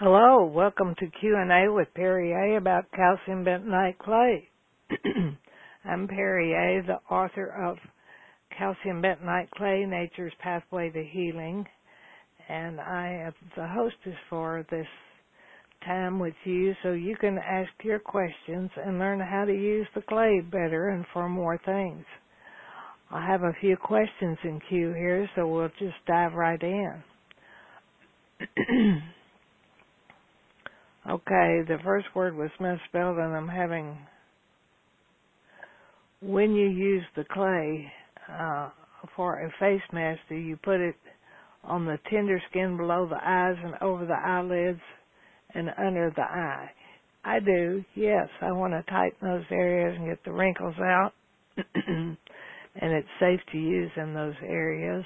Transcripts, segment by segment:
Hello, welcome to Q&A with Perry A. about calcium bentonite clay. I'm Perry A., the author of Calcium Bentonite Clay, Nature's Pathway to Healing, and I am the hostess for this time with you so you can ask your questions and learn how to use the clay better and for more things. I have a few questions in queue here, so we'll just dive right in. Okay, the first word was misspelled, and I'm having, when you use the clay for a face mask, do you put it on the tender skin below the eyes and over the eyelids and under the eye? I do, yes. I want to tighten those areas and get the wrinkles out, and it's safe to use in those areas.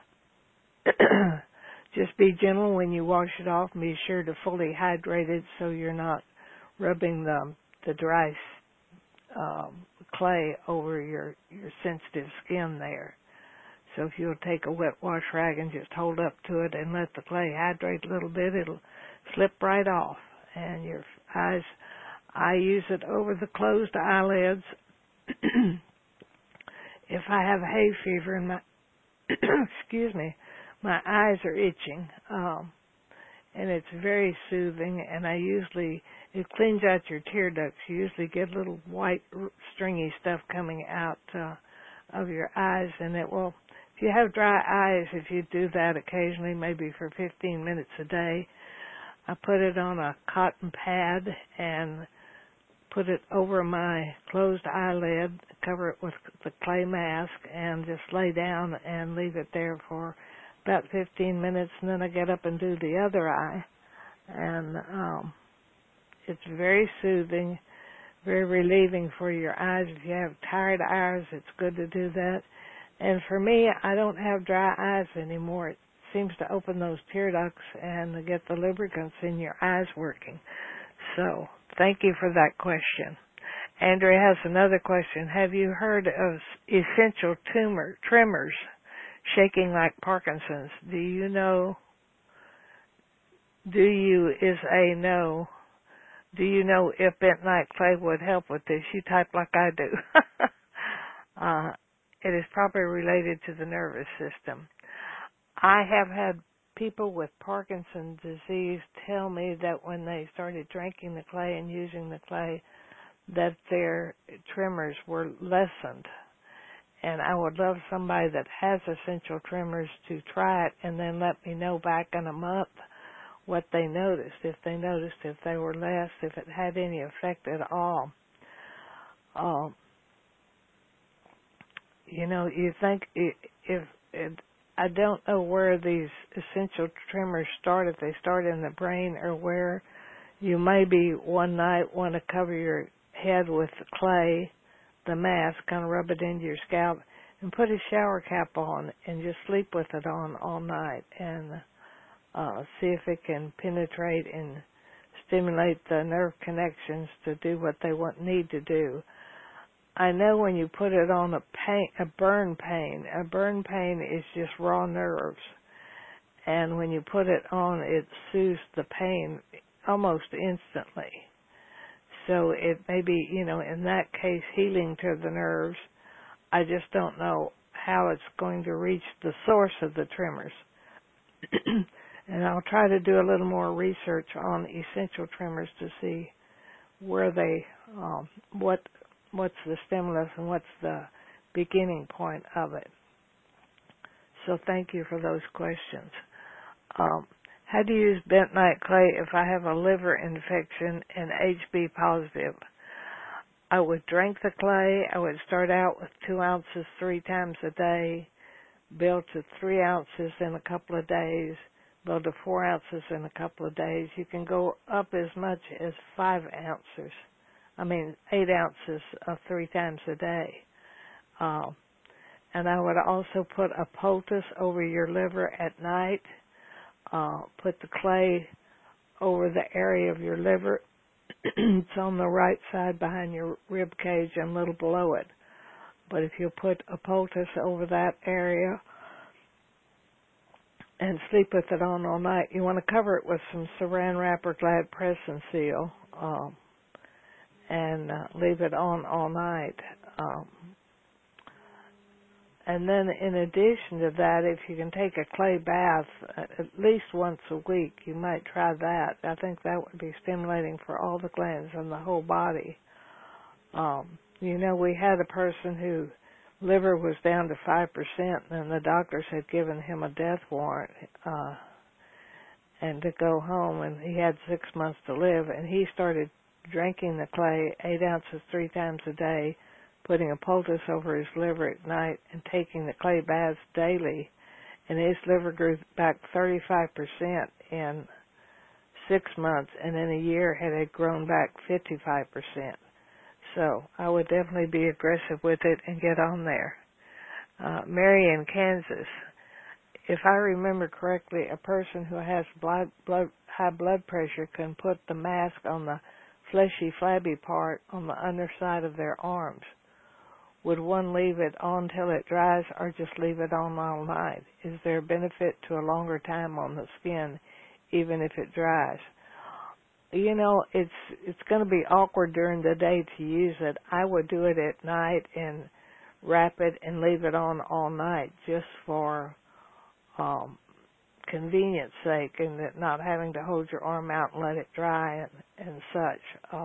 Just be gentle when you wash it off and be sure to fully hydrate it so you're not rubbing the dry clay over your sensitive skin there. So if you'll take a wet wash rag and just hold up to it and let the clay hydrate a little bit, it'll slip right off. And your eyes, I use it over the closed eyelids. If I have hay fever and my, excuse me, my eyes are itching, and it's very soothing, and it cleans out your tear ducts. You usually get little white stringy stuff coming out of your eyes, and it will, if you have dry eyes, if you do that occasionally, maybe for 15 minutes a day, I put it on a cotton pad and put it over my closed eyelid, cover it with the clay mask, and just lay down and leave it there for about 15 minutes, and then I get up and do the other eye. And it's very soothing, very relieving for your eyes. If you have tired eyes, it's good to do that. And for me, I don't have dry eyes anymore. It seems to open those tear ducts and get the lubricants in your eyes working. So thank you for that question. Andrea has another question. Have you heard of essential tremors shaking like Parkinson's? Do you know if bentonite clay would help with this? You type like I do. It is probably related to the nervous system. I have had people with Parkinson's disease tell me that when they started drinking the clay and using the clay, that their tremors were lessened. And I would love somebody that has essential tremors to try it and then let me know back in a month what they noticed, if they were less, if it had any effect at all. You think I don't know where these essential tremors start, if they start in the brain or where. You maybe one night want to cover your head with the clay, the mask, kind of rub it into your scalp, and put a shower cap on and just sleep with it on all night and see if it can penetrate and stimulate the nerve connections to do what they need to do. I know when you put it on a burn pain is just raw nerves. And when you put it on, it soothes the pain almost instantly. So it may be, in that case, healing to the nerves. I just don't know how it's going to reach the source of the tremors. And I'll try to do a little more research on essential tremors to see where what's the stimulus and what's the beginning point of it. So thank you for those questions. How to use bentonite clay if I have a liver infection and HB positive? I would drink the clay. I would start out with 2 ounces 3 times a day, build to 3 ounces in a couple of days, build to 4 ounces in a couple of days. You can go up as much as 8 ounces 3 times a day. And I would also put a poultice over your liver at night. Put the clay over the area of your liver. It's on the right side behind your rib cage and a little below it. But if you put a poultice over that area, and sleep with it on all night. You want to cover it with some saran wrap or Glad press and seal, and leave it on all night. And then in addition to that, if you can take a clay bath at least once a week, you might try that. I think that would be stimulating for all the glands in the whole body. We had a person who liver was down to 5%, and the doctors had given him a death warrant and to go home, and he had 6 months to live, and he started drinking the clay 8 ounces 3 times a day, putting a poultice over his liver at night, and taking the clay baths daily, and his liver grew back 35% in 6 months, and in a year it had grown back 55%. So I would definitely be aggressive with it and get on there. Mary in Kansas, if I remember correctly, a person who has high blood pressure can put the mask on the fleshy, flabby part on the underside of their arms. Would one leave it on till it dries or just leave it on all night? Is there a benefit to a longer time on the skin, even if it dries? It's going to be awkward during the day to use it. I would do it at night and wrap it and leave it on all night just for convenience sake, and not having to hold your arm out and let it dry and such.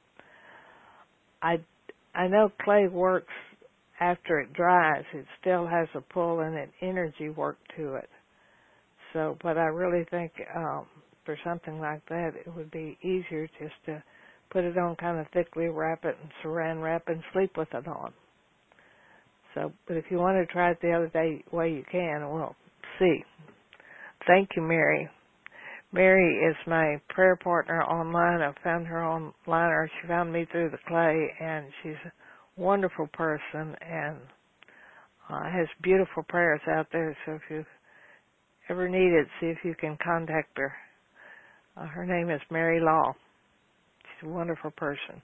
I know clay works after it dries. It still has a pull and an energy work to it. So, but I really think for something like that, it would be easier just to put it on kind of thickly, wrap it in saran wrap, and sleep with it on. So, but if you want to try it the other way you can, we'll see. Thank you, Mary. Mary is my prayer partner online. I found her online, or she found me through the clay, and she's a wonderful person and has beautiful prayers out there. So if you ever need it, see if you can contact her. Her name is Mary Law. She's a wonderful person.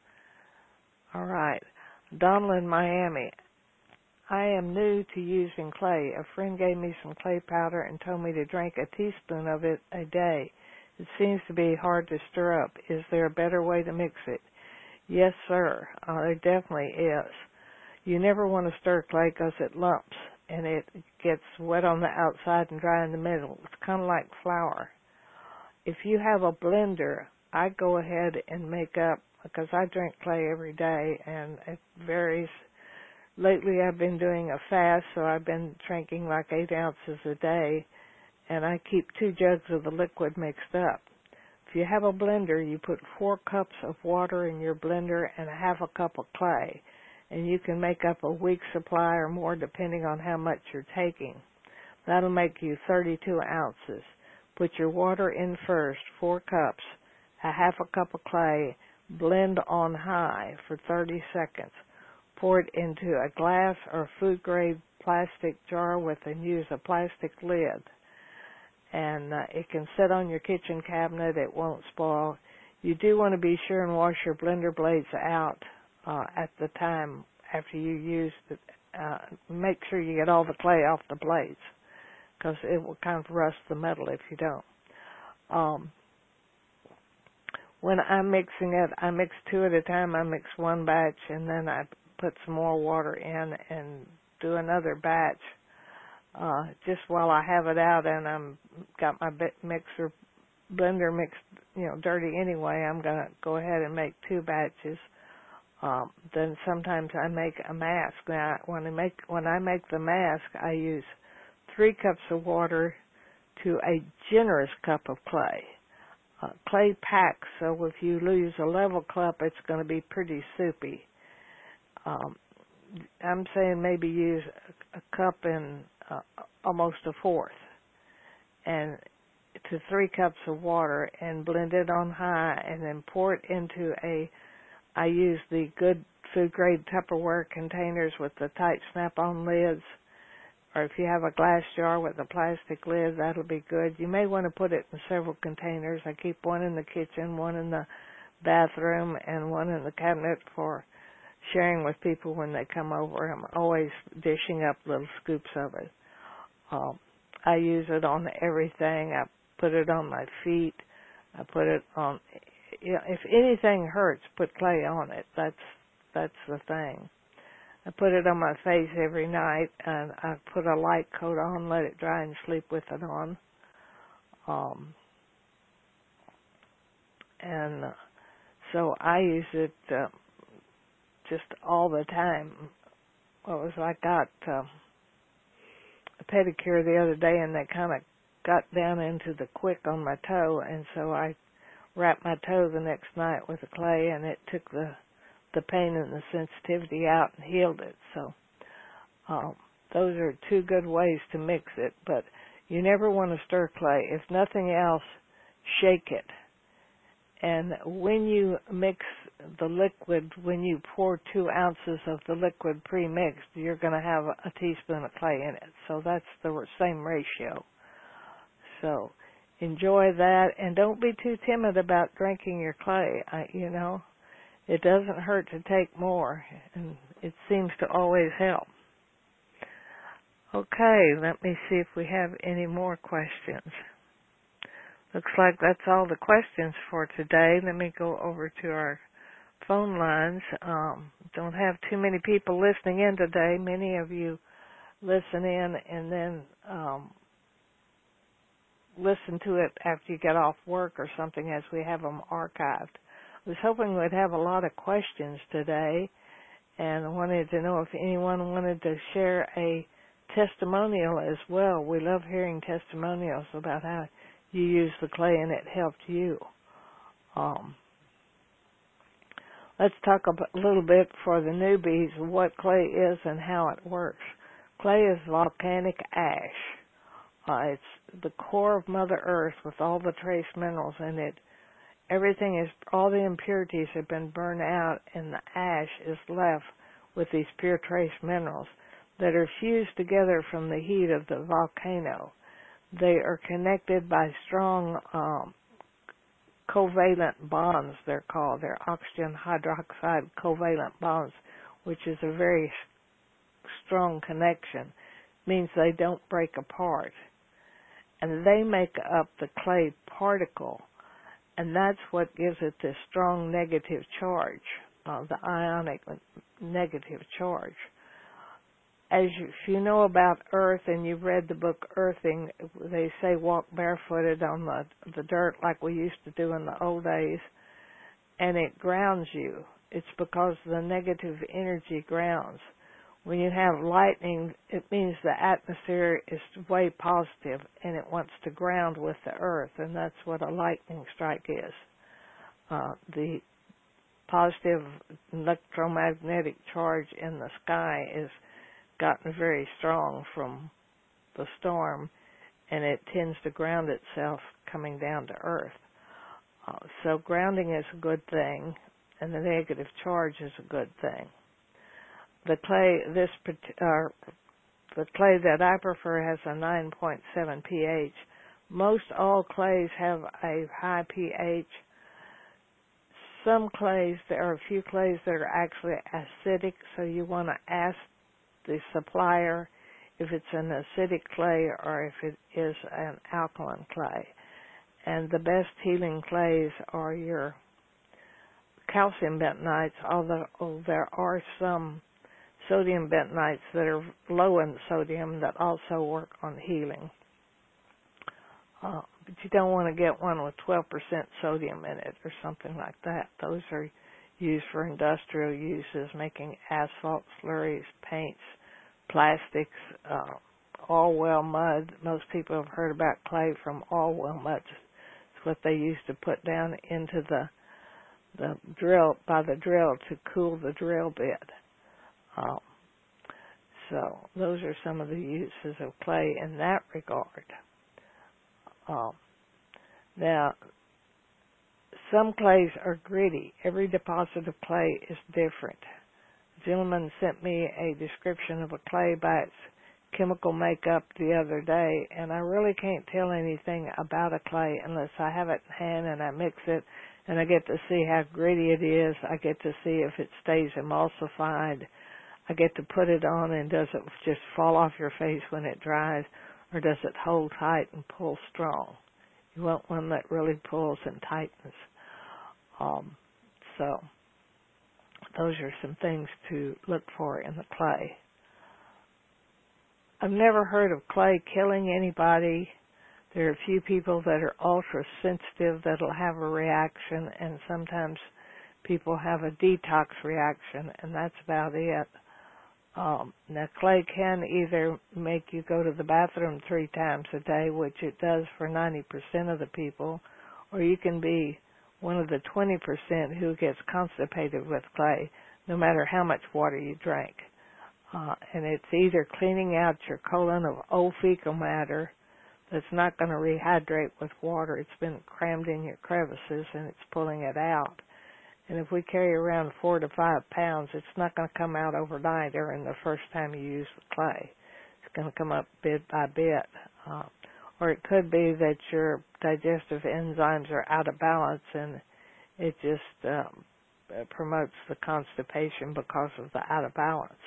All right. Donald in Miami. I am new to using clay. A friend gave me some clay powder and told me to drink a teaspoon of it a day. It seems to be hard to stir up. Is there a better way to mix it? Yes, sir. There definitely is. You never want to stir clay because it lumps and it gets wet on the outside and dry in the middle. It's kind of like flour. If you have a blender, I go ahead and make up, because I drink clay every day and it varies. Lately I've been doing a fast, so I've been drinking like 8 ounces a day, and I keep 2 jugs of the liquid mixed up. If you have a blender, you put 4 cups of water in your blender and a half a cup of clay, and you can make up a week's supply or more depending on how much you're taking. That'll make you 32 ounces. Put your water in first, 4 cups, a half a cup of clay, blend on high for 30 seconds. Pour it into a glass or food-grade plastic jar and use a plastic lid. And it can sit on your kitchen cabinet. It won't spoil. You do want to be sure and wash your blender blades out at the time after you use it. Make sure you get all the clay off the blades, because it will kind of rust the metal if you don't. When I'm mixing it, I mix 2 at a time. I mix 1 batch, and then I put some more water in and do another batch. Just while I have it out and I'm got my blender mixed, dirty anyway, I'm going to go ahead and make 2 batches. Then sometimes I make a mask. Now, when I make the mask, I use 3 cups of water to a generous cup of clay. Clay packs, so if you use a level cup, it's going to be pretty soupy. I'm saying maybe use a cup and almost a fourth, and to 3 cups of water, and blend it on high, and then pour it into I use the good food-grade Tupperware containers with the tight snap-on lids, or if you have a glass jar with a plastic lid, that'll be good. You may want to put it in several containers. I keep 1 in the kitchen, 1 in the bathroom, and 1 in the cabinet for sharing with people when they come over. I'm always dishing up little scoops of it. I use it on everything. I put it on my feet. I put it on, if anything hurts, put clay on it. That's the thing. I put it on my face every night, and I put a light coat on, let it dry, and sleep with it on. And so I use it just all the time. What was I got a pedicure the other day, and they kind of got down into the quick on my toe, and so I wrapped my toe the next night with the clay, and it took the pain and the sensitivity out and healed it. So those are two good ways to mix it, but you never want to stir clay. If nothing else, shake it. And when you mix the liquid, when you pour 2 ounces of the liquid pre-mixed, you're going to have a teaspoon of clay in it. So that's the same ratio. So enjoy that, and don't be too timid about drinking your clay. It doesn't hurt to take more, and it seems to always help. Okay, let me see if we have any more questions. Looks like that's all the questions for today. Let me go over to our phone lines. Don't have too many people listening in today. Many of you listen in and then listen to it after you get off work or something, as we have them archived. I was hoping we'd have a lot of questions today, and wanted to know if anyone wanted to share a testimonial as well. We love hearing testimonials about how you use the clay and it helped you. Let's talk a little bit for the newbies what clay is and how it works. Clay is volcanic ash. It's the core of Mother Earth with all the trace minerals in it. All the impurities have been burned out, and the ash is left with these pure trace minerals that are fused together from the heat of the volcano. They are connected by strong covalent bonds, they're called. They're oxygen hydroxide covalent bonds, which is a very strong connection. Means they don't break apart. And they make up the clay particle, and that's what gives it this strong negative charge, the ionic negative charge. If you know about earth and you've read the book Earthing, they say walk barefooted on the dirt like we used to do in the old days, and it grounds you. It's because the negative energy grounds. When you have lightning, it means the atmosphere is way positive and it wants to ground with the earth, and that's what a lightning strike is. The positive electromagnetic charge in the sky is gotten very strong from the storm, and it tends to ground itself coming down to earth. So grounding is a good thing, and the negative charge is a good thing. The clay, the clay that I prefer has a 9.7 pH. Most all clays have a high pH. Some clays, there are a few clays that are actually acidic, so you want to ask the supplier if it's an acidic clay or if it is an alkaline clay. And the best healing clays are your calcium bentonites, although there are some sodium bentonites that are low in sodium that also work on healing. But you don't want to get one with 12% sodium in it or something like that. Those are used for industrial uses, making asphalt, slurries, paints, plastics, all-well mud. Most people have heard about clay from all-well mud. It's what they used to put down into the drill, by the drill, to cool the drill bit. So those are some of the uses of clay in that regard. Now, some clays are gritty. Every deposit of clay is different. A gentleman sent me a description of a clay by its chemical makeup the other day, and I really can't tell anything about a clay unless I have it in hand and I mix it, and I get to see how gritty it is. I get to see if it stays emulsified. I get to put it on, and does it just fall off your face when it dries, or does it hold tight and pull strong? You want one that really pulls and tightens. So those are some things to look for in the clay. I've never heard of clay killing anybody. There are a few people that are ultra sensitive that'll have a reaction, and sometimes people have a detox reaction, and that's about it. Now, clay can either make you go to the bathroom 3 times a day, which it does for 90% of the people, or you can be one of the 20% who gets constipated with clay, no matter how much water you drink. And it's either cleaning out your colon of old fecal matter that's not going to rehydrate with water. It's been crammed in your crevices, and it's pulling it out. And if we carry around 4 to 5 pounds, it's not going to come out overnight or in the first time you use the clay. It's going to come up bit by bit. Or it could be that your digestive enzymes are out of balance, and it just promotes the constipation because of the out of balance.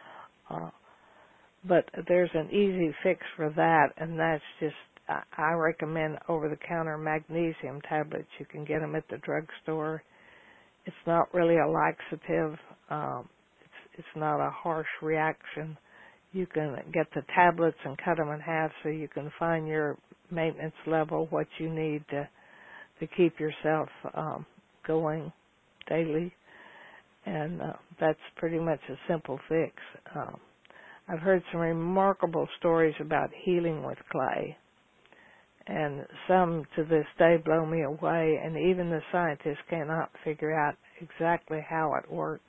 But there's an easy fix for that, and that's just, I recommend over-the-counter magnesium tablets. You can get them at the drugstore. It's not really a laxative. It's not a harsh reaction. You can get the tablets and cut them in half so you can find your maintenance level, what you need to keep yourself going daily. And that's pretty much a simple fix. I've heard some remarkable stories about healing with clay, and some to this day blow me away, and even the scientists cannot figure out exactly how it works.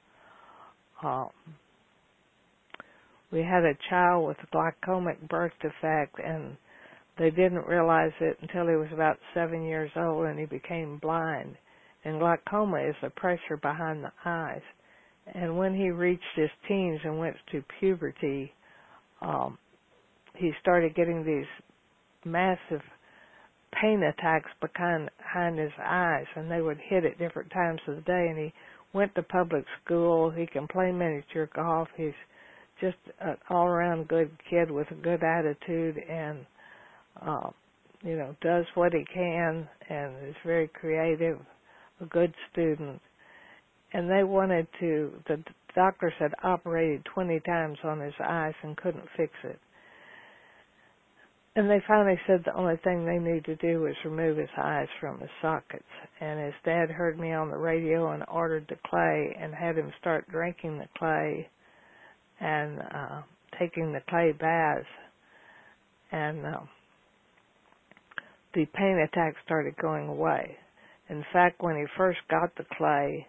We had a child with a glaucomic birth defect, and they didn't realize it until he was about 7 years old, and he became blind. And glaucoma is the pressure behind the eyes. And when he reached his teens and went to puberty, he started getting these massive pain attacks behind his eyes, and they would hit at different times of the day. And he went to public school. He can play miniature golf. He's just an all-around good kid with a good attitude, and does what he can, and is very creative, a good student. And the doctors had operated 20 times on his eyes and couldn't fix it. And they finally said the only thing they needed to do was remove his eyes from his sockets. And his dad heard me on the radio and ordered the clay and had him start drinking the clay and taking the clay baths. And the pain attacks started going away. In fact, when he first got the clay,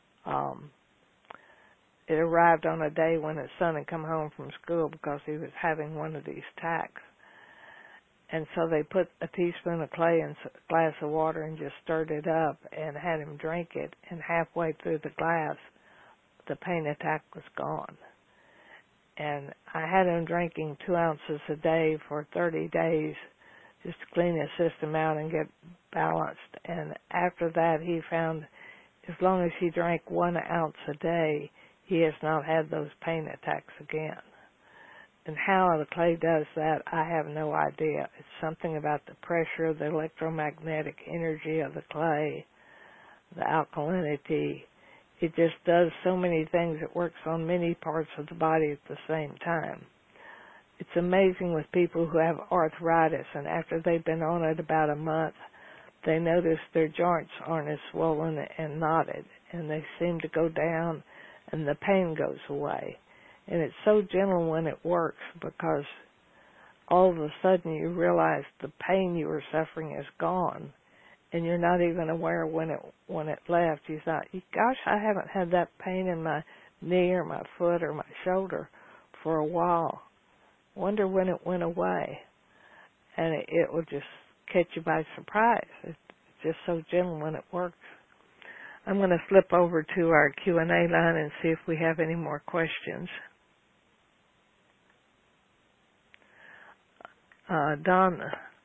it arrived on a day when his son had come home from school because he was having one of these attacks. And so they put a teaspoon of clay in a glass of water and just stirred it up and had him drink it. And halfway through the glass, the pain attack was gone. And I had him drinking 2 ounces a day for 30 days just to clean his system out and get balanced. And after that, he found as long as he drank 1 ounce a day, he has not had those pain attacks again. And how the clay does that, I have no idea. It's something about the pressure, the electromagnetic energy of the clay, the alkalinity. It just does so many things. It works on many parts of the body at the same time. It's amazing with people who have arthritis, and after they've been on it about a month, they notice their joints aren't as swollen and knotted, and they seem to go down, and the pain goes away. And it's so gentle when it works because all of a sudden you realize the pain you were suffering is gone, and you're not even aware when it left. You thought, gosh, I haven't had that pain in my knee or my foot or my shoulder for a while. Wonder when it went away. And it will just catch you by surprise. It's just so gentle when it works. I'm going to flip over to our Q&A line and see if we have any more questions. Don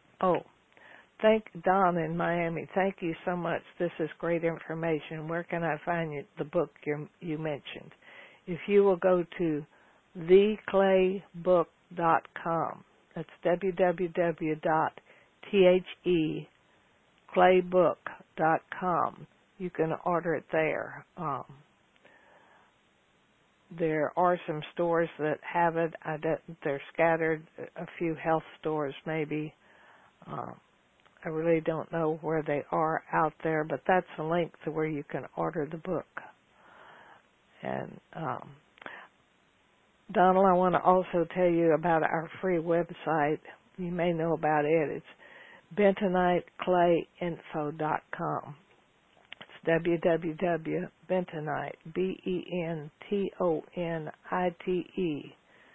in Miami. Thank you so much. This is great information. Where can I find the book you mentioned? If you will go to theclaybook.com, That's www.theclaybook.com. You can order it there. There are some stores that have it. They're scattered, a few health stores maybe. I really don't know where they are out there, but that's a link to where you can order the book. And Donald, I want to also tell you about our free website. You may know about it. It's bentoniteclayinfo.com. It's www.bentonite, BENTONITE,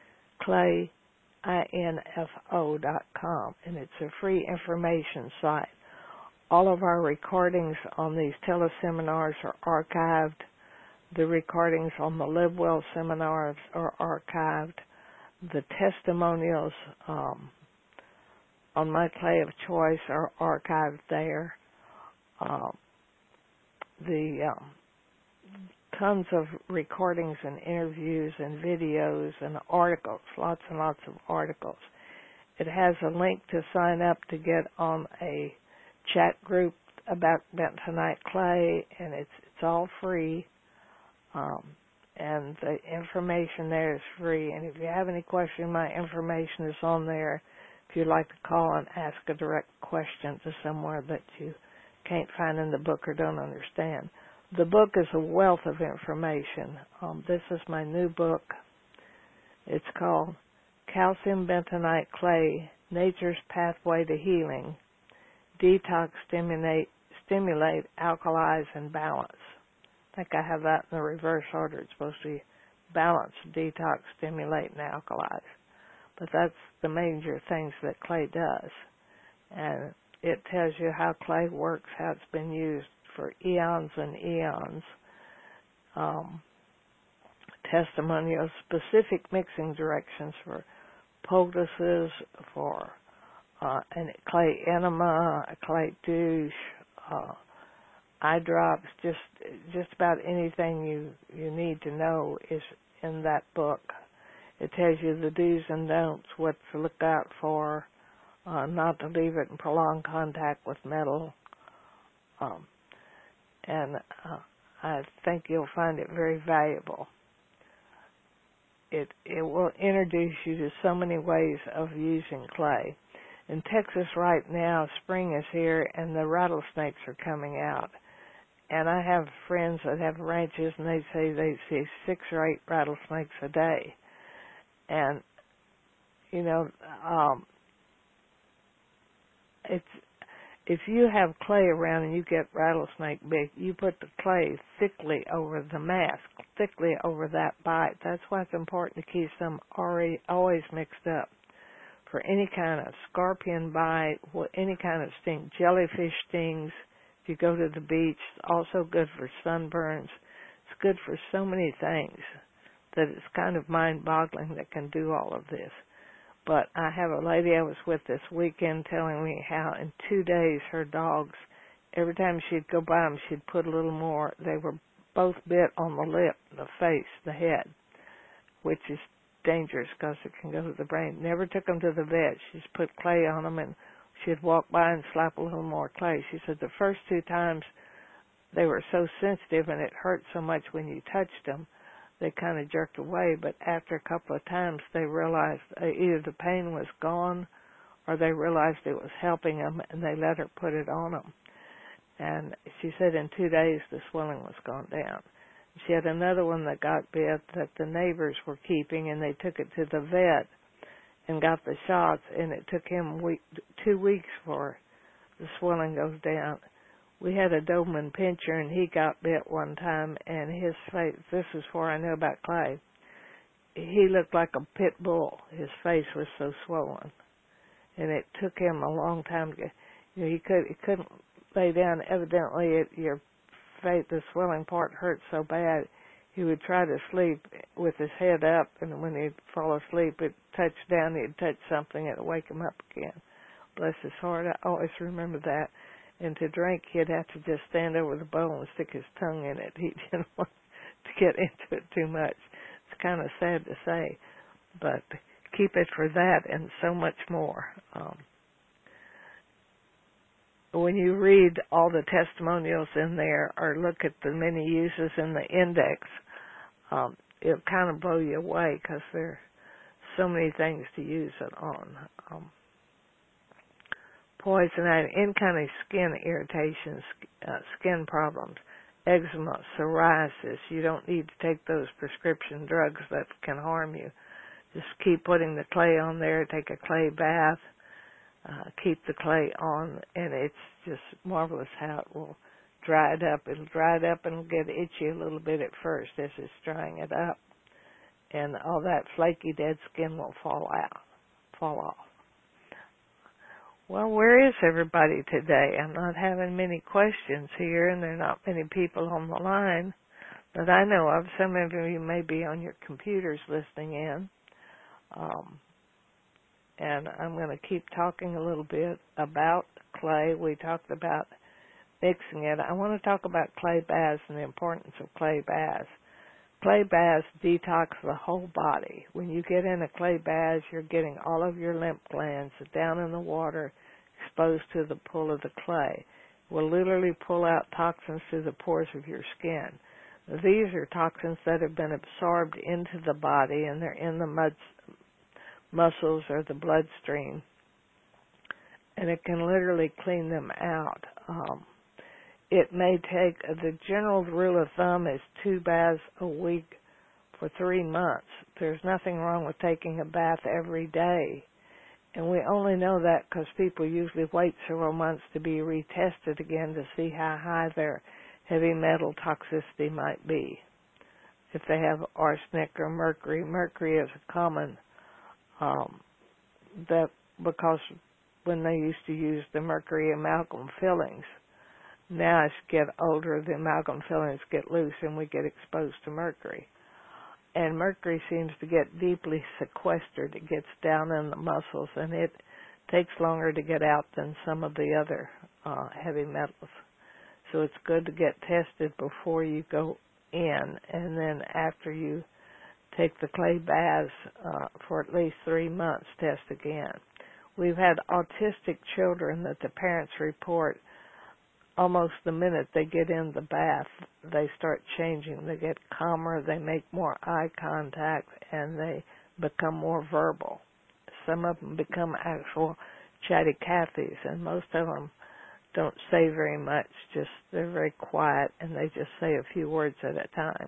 clayinfo.com, and it's a free information site. All of our recordings on these teleseminars are archived. The recordings on the Live Well seminars are archived. The testimonials on My Clay of Choice are archived there. The tons of recordings and interviews and videos and articles, lots and lots of articles. It has a link to sign up to get on a chat group about bentonite clay, and it's all free. And the information there is free. And if you have any question, my information is on there. If you'd like to call and ask a direct question to somewhere that you can't find in the book or don't understand. The book is a wealth of information. This is my new book. It's called Calcium Bentonite Clay, Nature's Pathway to Healing. Detox, stimulate, alkalize, and balance. I think I have that in the reverse order. It's supposed to be balance, detox, stimulate, and alkalize. But that's the major things that clay does. And it tells you how clay works, how it's been used for eons and eons. Testimonials, specific mixing directions for poultices, for a clay enema, a clay douche, eye drops, just about anything you need to know is in that book. It tells you the do's and don'ts, what to look out for, not to leave it in prolonged contact with metal. And I think you'll find it very valuable. It will introduce you to so many ways of using clay. In Texas right now, spring is here and the rattlesnakes are coming out. And I have friends that have ranches and they say they see 6 or 8 rattlesnakes a day. And, you know, if you have clay around and you get rattlesnake bit, you put the clay thickly over the mask, thickly over that bite. That's why it's important to keep them always mixed up. For any kind of scorpion bite, any kind of sting, jellyfish stings, if you go to the beach, it's also good for sunburns. It's good for so many things that it's kind of mind-boggling that can do all of this. But I have a lady I was with this weekend telling me how in 2 days her dogs, every time she'd go by them, she'd put a little more. They were both bit on the lip, the face, the head, which is dangerous because it can go to the brain. Never took them to the vet. She just put clay on them, and she'd walk by and slap a little more clay. She said the first 2 times they were so sensitive and it hurt so much when you touched them, they kind of jerked away, but after a couple of times they realized either the pain was gone or they realized it was helping them, and they let her put it on them. And she said in 2 days the swelling was gone down. She had another one that got bit that the neighbors were keeping, and they took it to the vet and got the shots, and it took him 2 weeks for the swelling goes down. We had a Doberman Pinscher, and he got bit one time, and his face, this is where I know about clay, he looked like a pit bull. His face was so swollen. And it took him a long time to get, he couldn't lay down. Evidently, your face, the swelling part hurt so bad, he would try to sleep with his head up, and when he'd fall asleep, it'd touch down, he'd touch something, it'd wake him up again. Bless his heart, I always remember that. And to drink, he'd have to just stand over the bowl and stick his tongue in it. He didn't want to get into it too much. It's kind of sad to say, but keep it for that and so much more. When you read all the testimonials in there or look at the many uses in the index, it'll kind of blow you away because there are so many things to use it on. Poison ivy, any kind of skin irritations, skin problems, eczema, psoriasis. You don't need to take those prescription drugs that can harm you. Just keep putting the clay on there, take a clay bath, keep the clay on, and it's just marvelous how it will dry it up. It'll dry it up and it'll get itchy a little bit at first as it's drying it up. And all that flaky dead skin will fall off. Well, where is everybody today? I'm not having many questions here, and there are not many people on the line that I know of. Some of you may be on your computers listening in. And I'm going to keep talking a little bit about clay. We talked about mixing it. I want to talk about clay baths and the importance of clay baths. Clay baths detox the whole body. When you get in a clay bath, you're getting all of your lymph glands down in the water, exposed to the pull of the clay. It will literally pull out toxins through the pores of your skin. These are toxins that have been absorbed into the body, and they're in the muscles or the bloodstream, and it can literally clean them out. It may take, the general rule of thumb is 2 baths a week for 3 months. There's nothing wrong with taking a bath every day, and we only know that because people usually wait several months to be retested again to see how high their heavy metal toxicity might be. If they have arsenic or mercury, mercury is a common that because when they used to use the mercury amalgam fillings, now as you get older, the amalgam fillings get loose and we get exposed to mercury. And mercury seems to get deeply sequestered. It gets down in the muscles, and it takes longer to get out than some of the other heavy metals. So it's good to get tested before you go in, and then after you take the clay baths for at least 3 months, test again. We've had autistic children that the parents report almost the minute they get in the bath, they start changing. They get calmer, they make more eye contact, and they become more verbal. Some of them become actual chatty Cathys, and most of them don't say very much, just they're very quiet, and they just say a few words at a time.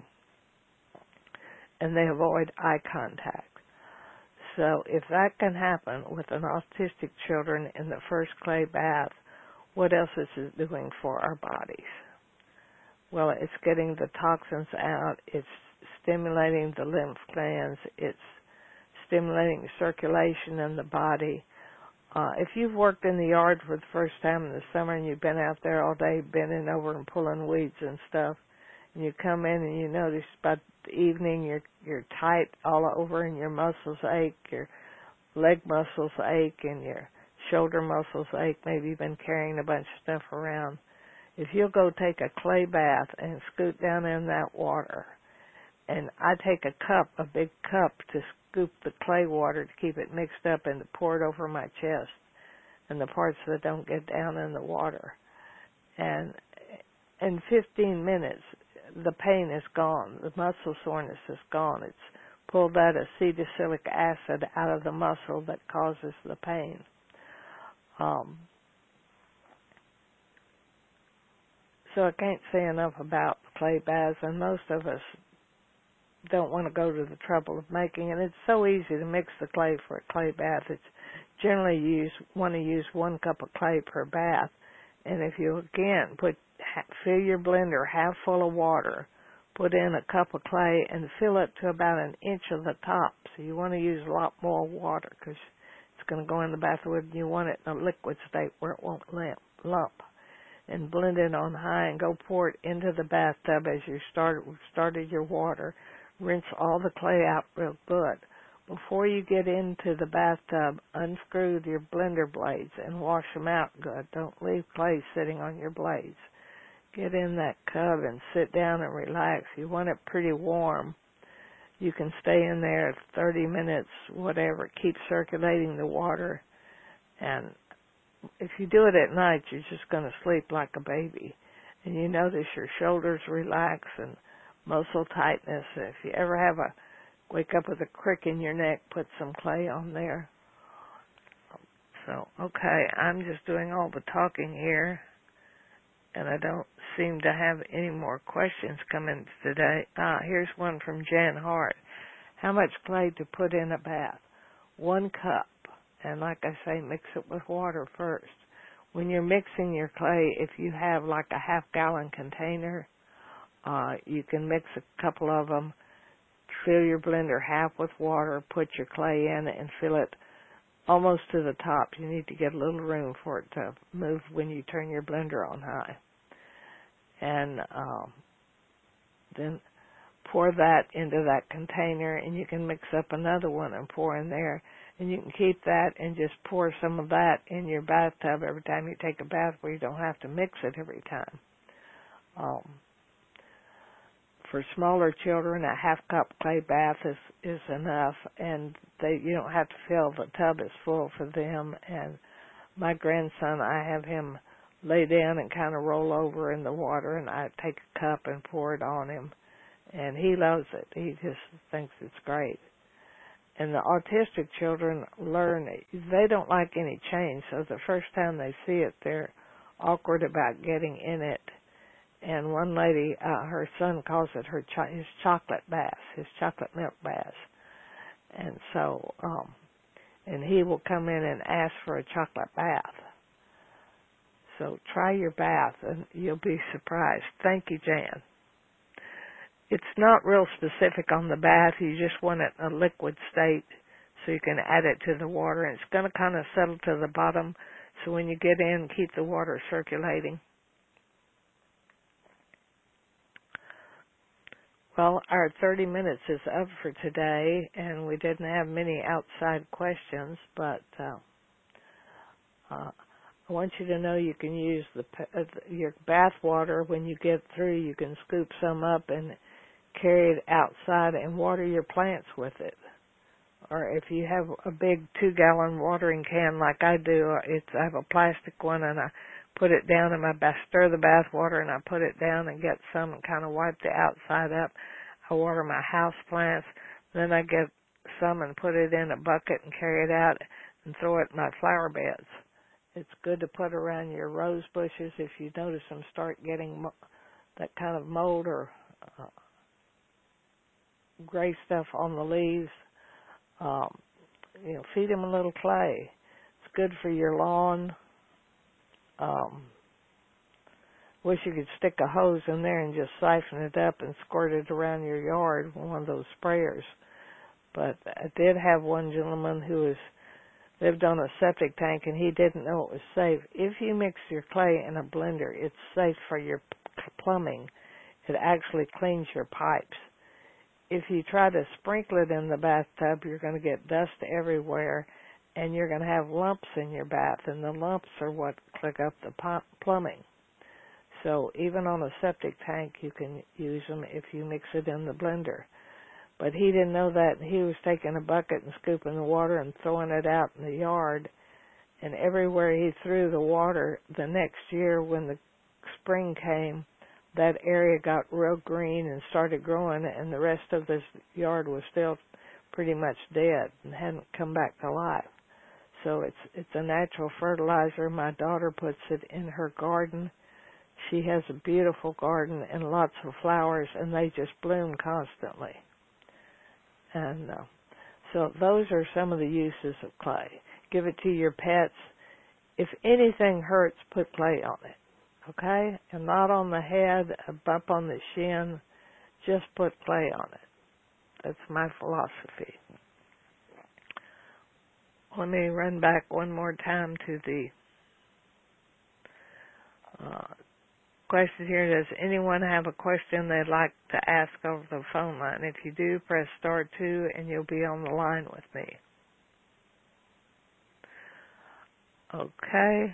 And they avoid eye contact. So if that can happen with an autistic children in the first clay bath, what else is it doing for our bodies? Well, it's getting the toxins out, it's stimulating the lymph glands, it's stimulating circulation in the body. If you've worked in the yard for the first time in the summer and you've been out there all day bending over and pulling weeds and stuff, and you come in and you notice by the evening you're tight all over and your muscles ache, your leg muscles ache, and your shoulder muscles ache. Maybe you've been carrying a bunch of stuff around. If you'll go take a clay bath and scoot down in that water, and I take a big cup to scoop the clay water to keep it mixed up and to pour it over my chest and the parts that don't get down in the water. And in 15 minutes, the pain is gone. The muscle soreness is gone. It's pulled that acetylsalicylic acid out of the muscle that causes the pain. So I can't say enough about clay baths, and most of us don't want to go to the trouble of making it. It's so easy to mix the clay for a clay bath. It's generally want to use 1 cup of clay per bath, and if you again fill your blender half full of water, put in a cup of clay, and fill it to about 1 inch of the top. So you want to use a lot more water because it's going to go in the bathroom, and you want it in a liquid state where it won't lump. And blend it on high and go pour it into the bathtub as you started your water. Rinse all the clay out real good. Before you get into the bathtub, unscrew your blender blades and wash them out good. Don't leave clay sitting on your blades. Get in that tub and sit down and relax. You want it pretty warm. You can stay in there 30 minutes, whatever. Keep circulating the water. And if you do it at night, you're just going to sleep like a baby. And you notice your shoulders relax and muscle tightness. If you ever wake up with a crick in your neck, put some clay on there. So, okay, I'm just doing all the talking here, and I don't seem to have any more questions coming today. Here's one from Jan Hart. How much clay to put in a bath? 1 cup. And like I say, mix it with water first. When you're mixing your clay, if you have like a half-gallon container, you can mix a couple of them, fill your blender half with water, put your clay in and fill it almost to the top. You need to get a little room for it to move when you turn your blender on high. And then pour that into that container, and you can mix up another one and pour in there. And you can keep that and just pour some of that in your bathtub every time you take a bath, where you don't have to mix it every time. For smaller children, a half-cup clay bath is enough, and you don't have to fill the tub is full for them. And my grandson, I have him lay down and kind of roll over in the water, and I take a cup and pour it on him, and he loves it. He just thinks it's great. And the autistic children learn, they don't like any change, so the first time they see it, they're awkward about getting in it. And one lady, her son calls it his chocolate bath, his chocolate milk bath. And so, and he will come in and ask for a chocolate bath. So try your bath, and you'll be surprised. Thank you, Jan. It's not real specific on the bath. You just want it in a liquid state so you can add it to the water. And it's going to kind of settle to the bottom, so when you get in, keep the water circulating. Well, our 30 minutes is up for today, and we didn't have many outside questions, but I want you to know you can use your bath water. When you get through, you can scoop some up and carry it outside and water your plants with it. Or if you have a big 2-gallon watering can like I do, I have a plastic one, and I put it down in my bath, stir the bath water, and I put it down and get some and kind of wipe the outside up. I water my house plants. Then I get some and put it in a bucket and carry it out and throw it in my flower beds. It's good to put around your rose bushes if you notice them start getting that kind of mold or gray stuff on the leaves. Feed them a little clay. It's good for your lawn. Wish you could stick a hose in there and just siphon it up and squirt it around your yard with one of those sprayers. But I did have one gentleman who lived on a septic tank, and he didn't know it was safe. If you mix your clay in a blender, it's safe for your plumbing. It actually cleans your pipes. If you try to sprinkle it in the bathtub, you're going to get dust everywhere, and you're going to have lumps in your bath, and the lumps are what clog up the plumbing. So even on a septic tank, you can use them if you mix it in the blender. But he didn't know that, and he was taking a bucket and scooping the water and throwing it out in the yard, and everywhere he threw the water, the next year when the spring came, that area got real green and started growing, and the rest of this yard was still pretty much dead and hadn't come back to life. So it's a natural fertilizer. My daughter puts it in her garden. She has a beautiful garden and lots of flowers, and they just bloom constantly. And so those are some of the uses of clay. Give it to your pets. If anything hurts, put clay on it. Okay? And not on the head, a bump on the shin. Just put clay on it. That's my philosophy. Let me run back one more time to the question here. Does anyone have a question they'd like to ask over the phone line? If you do, press star 2 and you'll be on the line with me. Okay.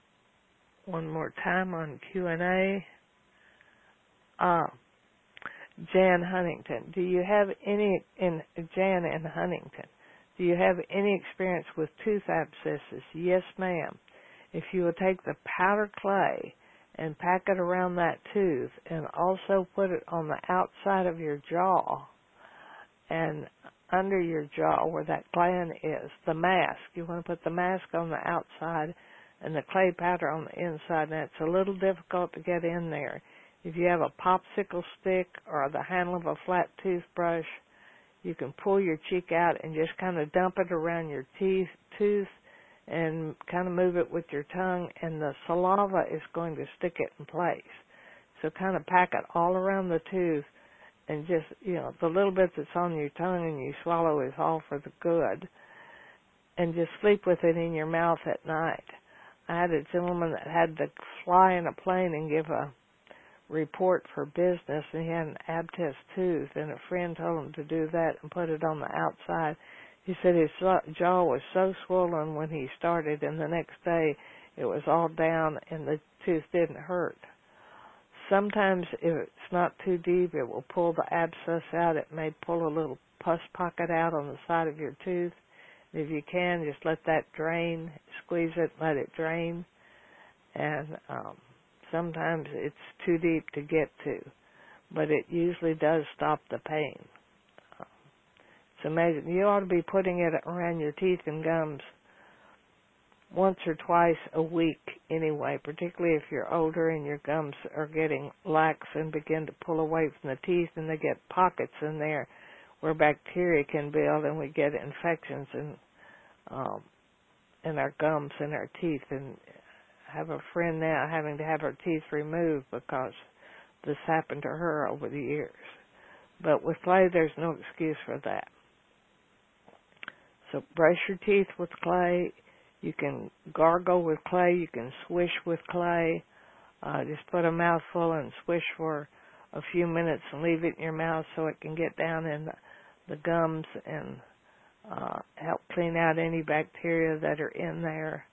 One more time on Q&A. Jan Huntington. Do you have any, Jan in Huntington, do you have any experience with tooth abscesses? Yes, ma'am. If you will take the powder clay and pack it around that tooth and also put it on the outside of your jaw and under your jaw where that gland is, the mask, you want to put the mask on the outside and the clay powder on the inside, and it's a little difficult to get in there. If you have a popsicle stick or the handle of a flat toothbrush, you can pull your cheek out and just kind of dump it around your tooth and kind of move it with your tongue, and the saliva is going to stick it in place. So kind of pack it all around the tooth, and just, the little bit that's on your tongue and you swallow is all for the good, and just sleep with it in your mouth at night. I had a gentleman that had to fly in a plane and give a report for business, and he had an abscess tooth, and a friend told him to do that and put it on the outside. He said his jaw was so swollen when he started, and the next day it was all down and the tooth didn't hurt. Sometimes if it's not too deep, it will pull the abscess out. It may pull a little pus pocket out on the side of your tooth. If you can, just let that drain, squeeze it, let it drain. And sometimes it's too deep to get to, but it usually does stop the pain. It's amazing. You ought to be putting it around your teeth and gums once or twice a week anyway, particularly if you're older and your gums are getting lax and begin to pull away from the teeth, and they get pockets in there where bacteria can build, and we get infections in our gums and our teeth. And I have a friend now having to have her teeth removed because this happened to her over the years. But with clay, there's no excuse for that. So brush your teeth with clay. You can gargle with clay. You can swish with clay. Just put a mouthful and swish for a few minutes and leave it in your mouth so it can get down in the gums and help clean out any bacteria that are in there.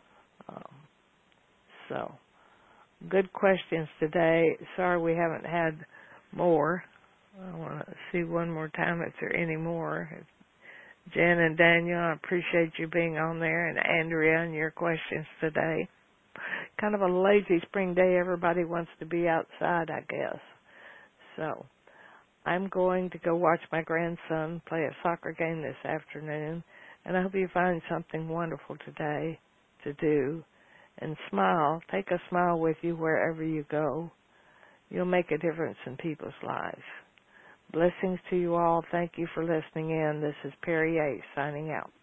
So, good questions today. Sorry we haven't had more. I want to see one more time if there are any more. Jen and Daniel, I appreciate you being on there, and Andrea and your questions today. Kind of a lazy spring day. Everybody wants to be outside, I guess. So I'm going to go watch my grandson play a soccer game this afternoon, and I hope you find something wonderful today to do. And smile. Take a smile with you wherever you go. You'll make a difference in people's lives. Blessings to you all. Thank you for listening in. This is Perry Yates signing out.